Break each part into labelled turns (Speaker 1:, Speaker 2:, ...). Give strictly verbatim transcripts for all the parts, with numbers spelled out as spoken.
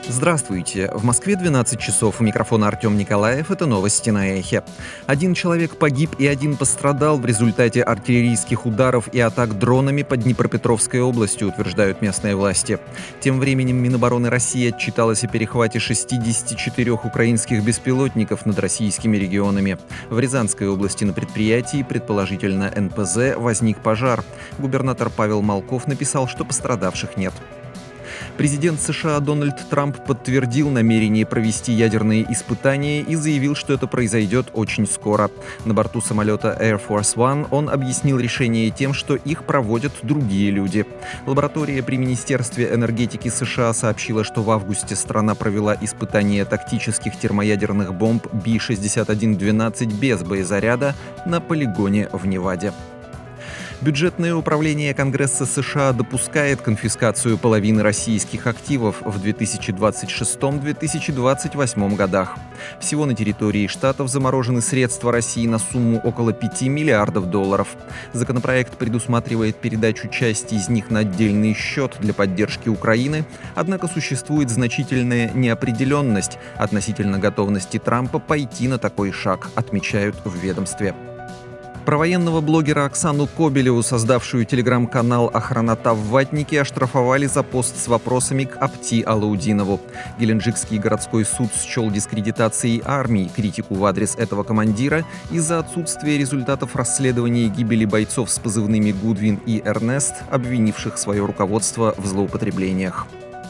Speaker 1: Здравствуйте. В Москве двенадцать часов. У микрофона Артем Николаев. Это новости на Эхе. Один человек погиб и один пострадал в результате артиллерийских ударов и атак дронами под Днепропетровской областью, утверждают местные власти. Тем временем Минобороны России отчиталось о перехвате шестидесяти четырёх украинских беспилотников над российскими регионами. В Рязанской области на предприятии, предположительно эн пэ зэ, возник пожар. Губернатор Павел Малков написал, что пострадавших нет. Президент США Дональд Трамп подтвердил намерение провести ядерные испытания и заявил, что это произойдет очень скоро. На борту самолета Air Force One он объяснил решение тем, что их проводят другие люди. Лаборатория при Министерстве энергетики США сообщила, что в августе страна провела испытания тактических термоядерных бомб би шестьдесят один двенадцать без боезаряда на полигоне в Неваде. Бюджетное управление Конгресса США допускает конфискацию половины российских активов в две тысячи двадцать шестом — две тысячи двадцать восьмом годах. Всего на территории штатов заморожены средства России на сумму около пяти миллиардов долларов. Законопроект предусматривает передачу части из них на отдельный счет для поддержки Украины, однако существует значительная неопределенность относительно готовности Трампа пойти на такой шаг, отмечают в ведомстве. Про военного блогера Оксану Кобелеву, создавшую телеграм-канал «Охранота в ватнике», оштрафовали за пост с вопросами к Апти Алаудинову. Геленджикский городской суд счел дискредитацией армии критику в адрес этого командира из-за отсутствия результатов расследования гибели бойцов с позывными «Гудвин» и «Эрнест», обвинивших свое руководство в злоупотреблениях.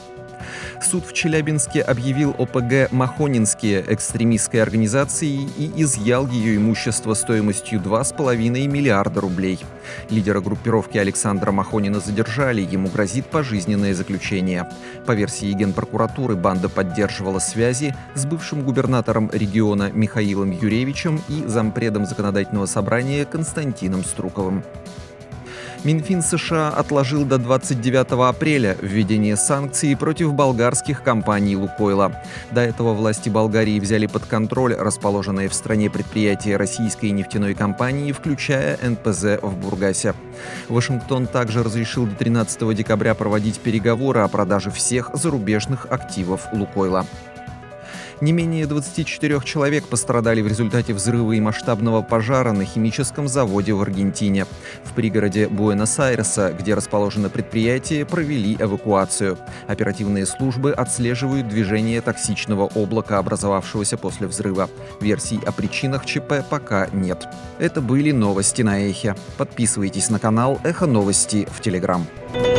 Speaker 1: Суд в Челябинске объявил о пэ гэ «Махонинские» экстремистской организацией и изъял ее имущество стоимостью два с половиной миллиарда рублей. Лидера группировки Александра Махонина задержали, ему грозит пожизненное заключение. По версии Генпрокуратуры, банда поддерживала связи с бывшим губернатором региона Михаилом Юревичем и зампредом законодательного собрания Константином Струковым. Минфин США отложил до двадцать девятого апреля введение санкций против болгарских компаний «Лукойла». До этого власти Болгарии взяли под контроль расположенные в стране предприятия российской нефтяной компании, включая эн пэ зэ в Бургасе. Вашингтон также разрешил до тринадцатого декабря проводить переговоры о продаже всех зарубежных активов «Лукойла». Не менее двадцати четырёх человек пострадали в результате взрыва и масштабного пожара на химическом заводе в Аргентине. В пригороде Буэнос-Айреса, где расположено предприятие, провели эвакуацию. Оперативные службы отслеживают движение токсичного облака, образовавшегося после взрыва. Версий о причинах че пэ пока нет. Это были новости на Эхе. Подписывайтесь на канал Эхо Новости в Телеграм.